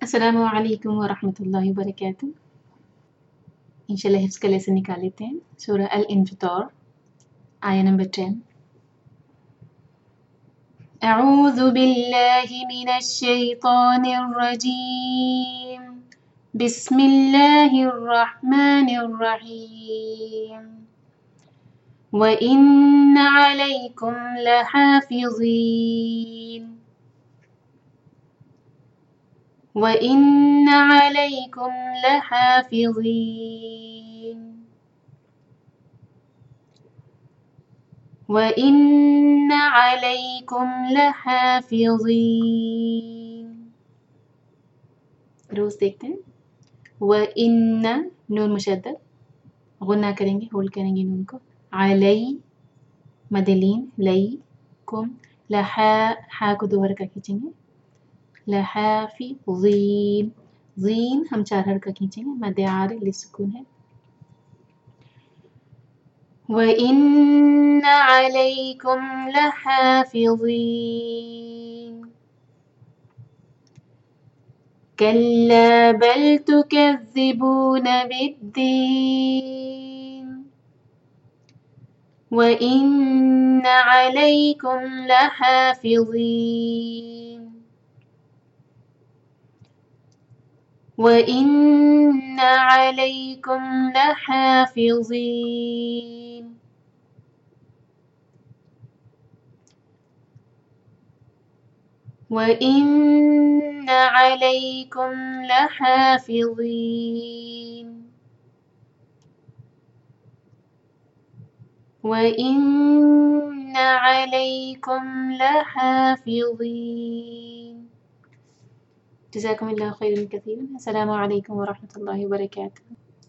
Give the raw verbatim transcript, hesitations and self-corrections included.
السلام علیکم ورحمۃ اللہ وبرکاتہ۔ انشاءاللہ حفظ کا لیسن نکال لیتے ہیں۔ سورہ الانفطار آیہ نمبر ٹین۔ اعوذ باللہ من الشیطان الرجیم، بسم اللہ الرحمن الرحیم۔ وَإِنَّ عَلَيْكُمْ لَحَافِظِينَ وَإِنَّ عَلَيْكُمْ لَحَافِظِينَ وَإِنَّ عَلَيْكُمْ لَحَافِظِينَ روز دیکھتے ہیں۔ وَإِنَّ نون مشدد، غنہ کریں گے، ہولڈ کریں گے نون کو۔ علی مدلین لئی کم، لحا ہا کو دو حرکہ کھینچیں گے، لحافظین، زین ہم چار حرکہ کھینچیں گے، مد عارض للسکون ہے۔ وَإِنَّ عَلَيْكُمْ لَحَافِظِينَ كَلَّا بَلْ تُكَذِّبُونَ بِالدِّينِ وَإِنَّ عَلَيْكُمْ لَحَافِظِينَ وَإِنَّ عَلَيْكُمْ لَحَافِظِينَ وَإِنَّ عَلَيْكُمْ لَحَافِظِينَ وَإِنَّ عَلَيْكُمْ لَحَافِظِينَ جزاکم اللہ خیرا کثیرا۔ السلام علیکم ورحمۃ اللہ وبرکاتہ۔